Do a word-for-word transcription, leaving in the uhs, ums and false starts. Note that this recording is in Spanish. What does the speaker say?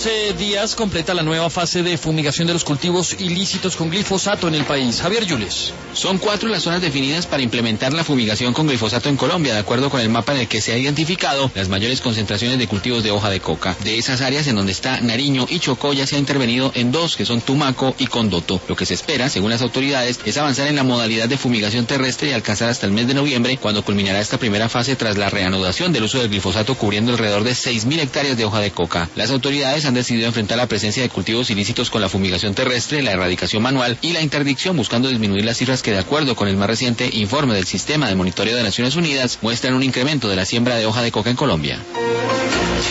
catorce días completa la nueva fase de fumigación de los cultivos ilícitos con glifosato en el país. Javier Yules. Son cuatro las zonas definidas para implementar la fumigación con glifosato en Colombia, de acuerdo con el mapa en el que se ha identificado las mayores concentraciones de cultivos de hoja de coca. De esas áreas en donde está Nariño y Chocó ya se ha intervenido en dos, que son Tumaco y Condoto. Lo que se espera, según las autoridades, es avanzar en la modalidad de fumigación terrestre y alcanzar hasta el mes de noviembre, cuando culminará esta primera fase tras la reanudación del uso del glifosato cubriendo alrededor de seis mil hectáreas de hoja de coca. Las autoridades han decidido enfrentar la presencia de cultivos ilícitos con la fumigación terrestre, la erradicación manual y la interdicción, buscando disminuir las cifras que, de acuerdo con el más reciente informe del Sistema de Monitoreo de Naciones Unidas, muestran un incremento de la siembra de hoja de coca en Colombia.